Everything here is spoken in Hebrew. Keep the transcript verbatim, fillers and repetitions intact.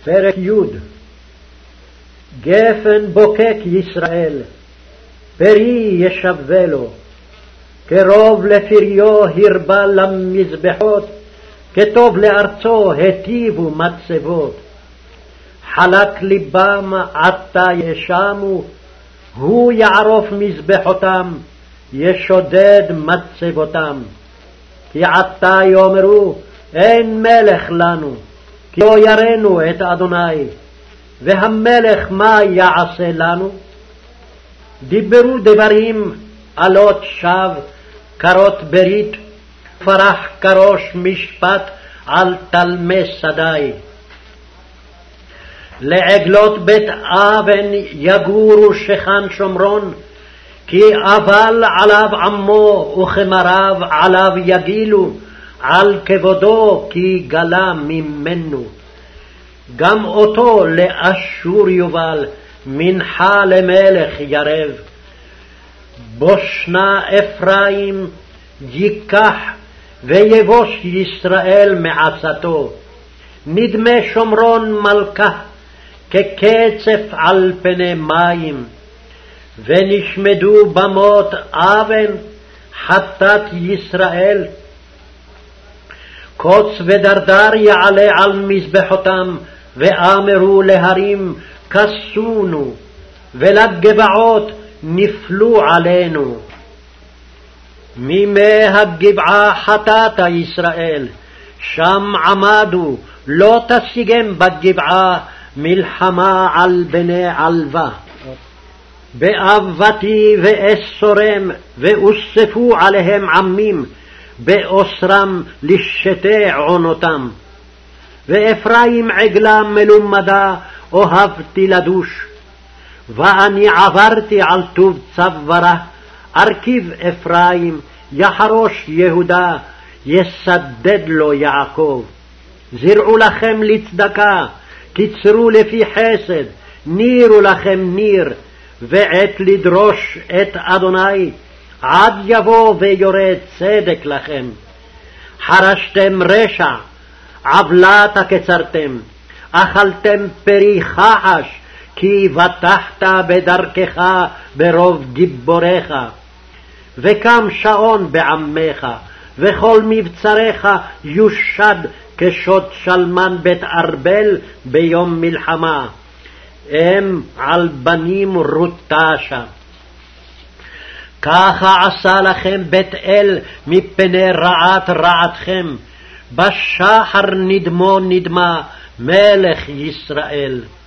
פרק י' גפן בוקק ישראל, פרי ישווה לו, קרוב לפריו הרבה למזבחות, כטוב לארצו היטיבו מצבות. חלק ליבם עתה ישמו, הוא יערוף מזבחותם, ישודד מצבותם. כי עתה יאמרו, אין מלך לנו, כי לא יראנו את אדוני, והמלך מה יעשה לנו? דיברו דברים עלות שווא, קרות ברית, פרח כראש משפט על תלמי שדי. לעגלות בית אבן יגורו שכן שומרון, כי אבל עליו עמו וכמריו עליו יגילו, על כבודו כי גלה ממנו. גם אותו לאשור יובל, מנחה למלך ירב. בושנה אפרים ייקח, ויבוש ישראל מעשתו. נדמה שומרון מלכה, כקצף על פני מים. ונשמדו במות אבן, חטאת ישראל. קוץ ודרדר יעלה על מזבחותם, ואמרו להרים כסונו, ולגבעות נפלו עלינו. מימי הגבעה חטאת ישראל, שם עמדו, לא תשיגם בגבעה, מלחמה על בני עלווה. באבתי ואסורם, ואוספו עליהם עמים, באוסרם לשתי עונותם. ואפרים עגלה מלומדה, אוהבתי לדוש. ואני עברתי על טוב צווארה, ארכיב אפרים, יחרוש יהודה, יסדד לו יעקב. זרעו לכם לצדקה, קיצרו לפי חסד, נירו לכם ניר, ועת לדרוש את אדוני, עד יבוא ויורד צדק לכם. חרשתם רשע, עוולת קצרתם, אכלתם פרי חחש, כי בטחת בדרכך ברוב גיבוריך. וקם שעון בעמך, וכל מבצריך יושד כשוד שלמן בית ארבל ביום מלחמה. אם על בנים רוטשה. ככה עשה לכם בית אל מפני רעת רעתכם, בשחר נדמו נדמה מלך ישראל.